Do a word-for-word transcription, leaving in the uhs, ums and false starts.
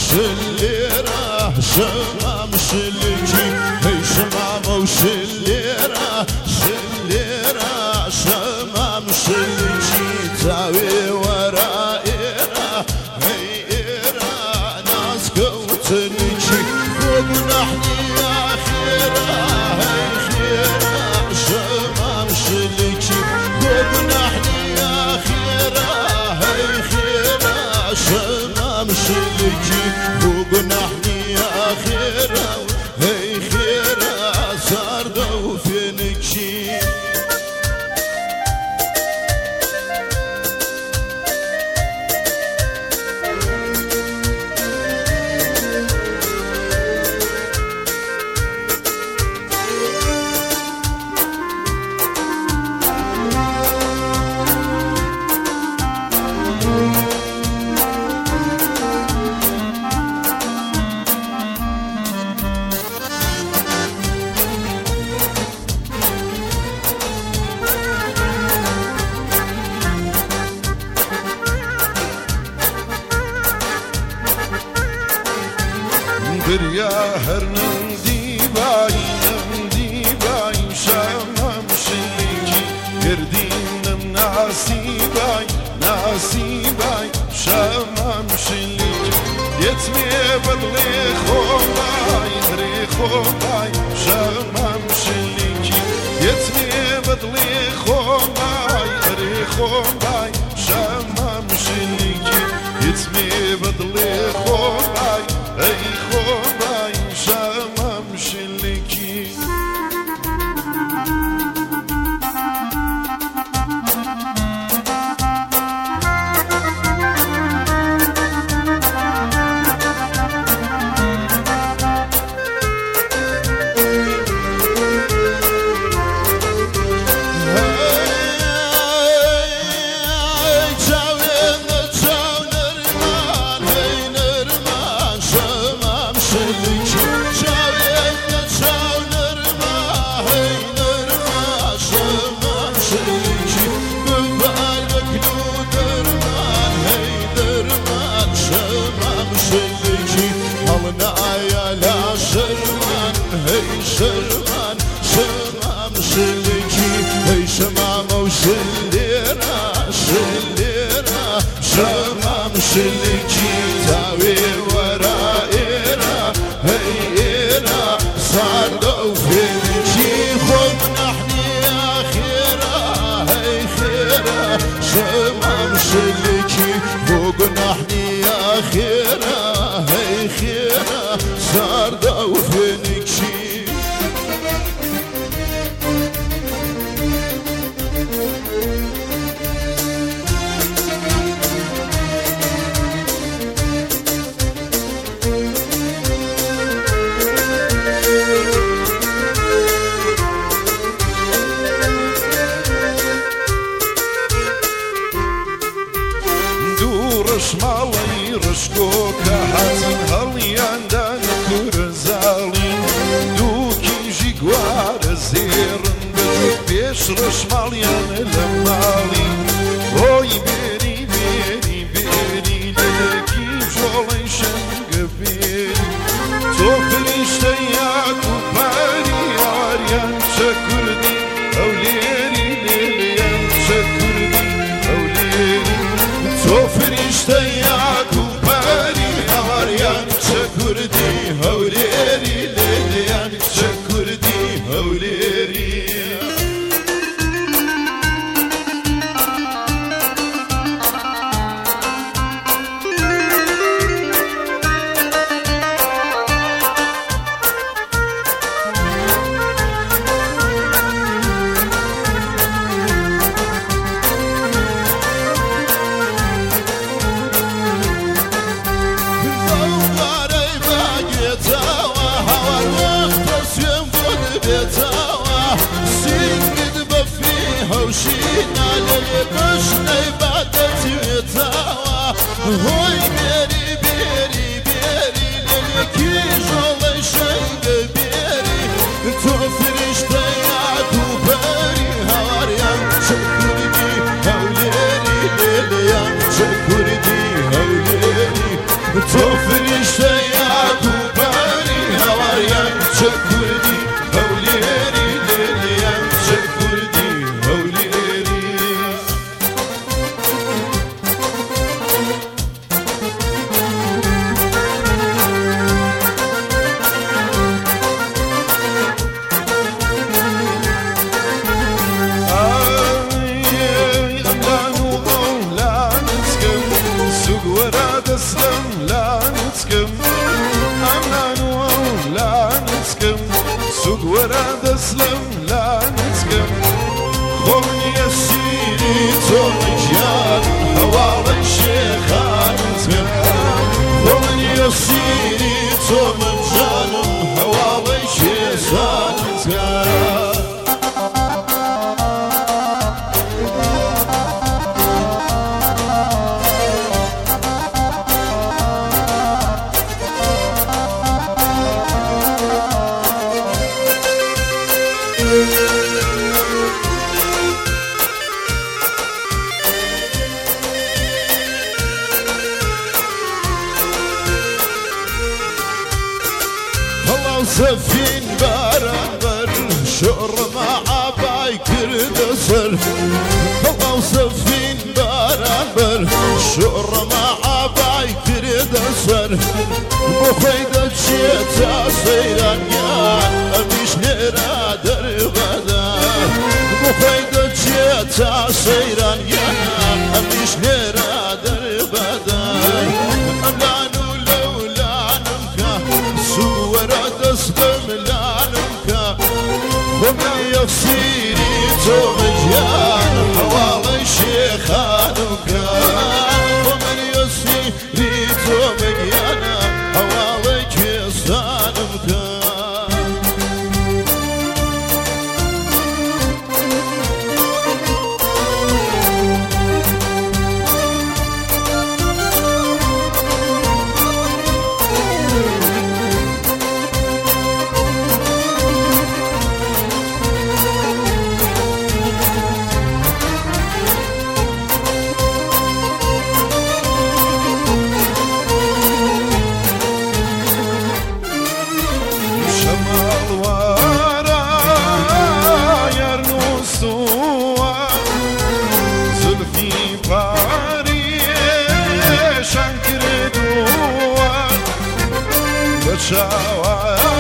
شليرة شمام شلكي هي شمام وشليرة شليرة شمام شلكي تاوي ورائرة هي إيرة ناس قوتنكي وبنحني يا خيرة هي خيرة شمام شلكي وبنحني يا خيرة هي خيرة شمام شلكي وبنحني يا خيرة هي خيرة صار دوفنكي دريا هرنم ديباي نم ديباي شامم شلكي يردينم ناسيباي ناسيباي شامم شلكي يتمي بدلي خوباي ريخوباي شامم شلكي يتمي بدلي خوباي ريخوباي شامم شلكي يتمي بدلي خوباي اي خوباي شامم شلكي هي شرمان شمام شلكي هي شمام وشليرة شليرة شمام شلكي تاوي ورائرة هي إيرة صار دوفنكي خب نحني يا خيرة هي خيرة شمام شلكي فوق نحني يا خيرة هي خيرة صار دوفنكي شماڵی ڕشکۆکە هاتن هەڵیاندان کورزاڵی دوو کیژی گوارە زێڕن بەجوود پێش ڕەشماڵیان لە ماڵی بۆی بێری بێری بێری لەلەکی ژۆڵەی شەنگە بێری تۆ فریشتە یاک و پاری یاریان چە کوردی ئەو لێری لێلیان چە کوردی ئەو لێری تۆ فریشتە یاک و پاری یاریان چە کوردی هەولێری لێلیان چە کوردی هەولێری نسكم أمان ولا نسكم سوق ورا دسلم لا نسكم خوني السيري تونجيان هوالي شيخان نسكم خوني السيري تونجيان هوالي شيخان نسكم سفين برابر شر مع بايكر دسر والله سفين برابر شر مع بايكر دسر بخيدة شيتا سيران يا مش نرى دربدا بخيدة شيتا سيران يا مش نرى دربدا أملانو لولانمك سورة دسلم لانمك ومن يصيري تومجيان حوالي شيخانمك ومن يصيري تومجيان حوالي كيسانمك شاوى